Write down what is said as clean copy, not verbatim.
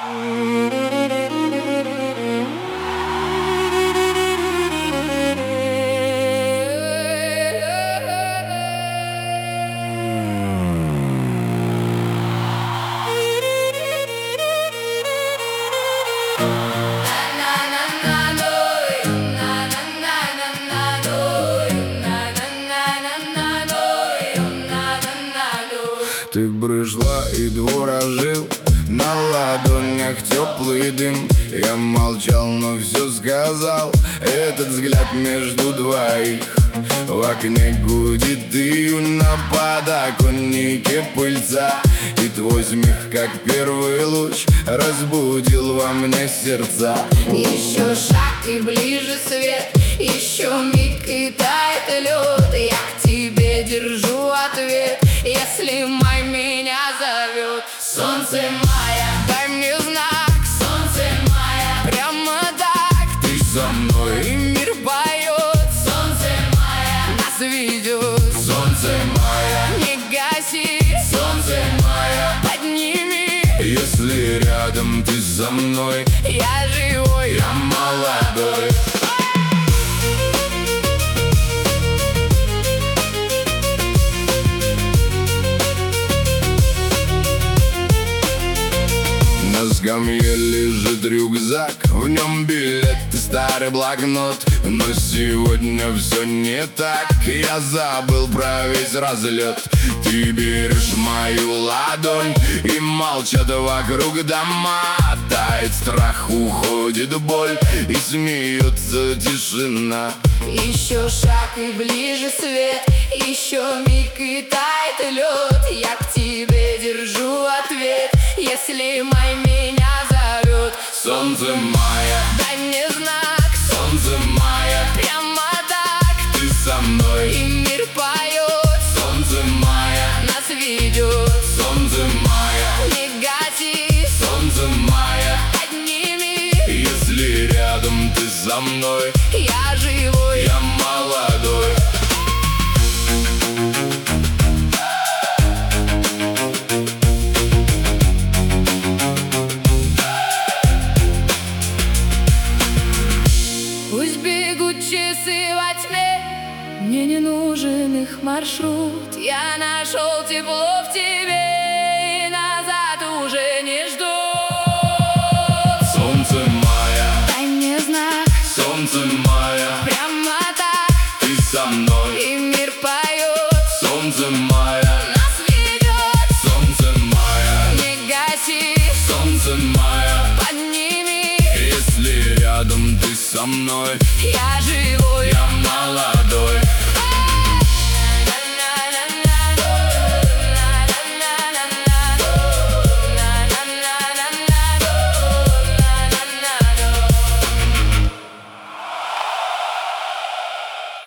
Ты брызжла и двор ожил, на ладонях теплый дым. Я молчал, но все сказал. Этот взгляд между двоих. В окне гудит дым, на подоконнике пыльца. И твой смех, как первый луч, разбудил во мне сердца. Еще шаг и ближе свет, еще миг и тает лед. Я к тебе держу ответ, если май меня зовет. Солнце мая, дай мне знак. Солнце мая, прямо так. Ты со мной, И мир поет. Солнце мая, нас ведет. солнце мая, Не гаси, солнце мая. подними. Если рядом ты со мной, Я живой, я молодой. На скамье лежит рюкзак, в нем билет и старый блокнот. Но сегодня все не так, я забыл про весь разлет. Ты берешь мою ладонь, и молчат вокруг дома. Тает страх, уходит боль, и смеется тишина. Еще шаг и ближе свет, еще миг и тает лед. Я к тебе держу ответ, если май меня зовет. Солнце мая, Дай мне знак, солнце мая, прямо так. ты со мной. И мир поет, Солнце мая, нас ведет. солнце мая, Не гаси, солнце мая. подними. Если рядом ты со мной, Я живой, я молодой. пусть бегут часы во тьме, мне не нужен их маршрут. Я нашел тепло в тебе, и назад уже не жду. Солнце мая, Дай мне знак, солнце мая, прямо так. ты со мной. И мир поет, Солнце мая, нас ведет. солнце мая, Не гаси, солнце мая. подними. Если рядом ты со мной, Я живой, я молодой.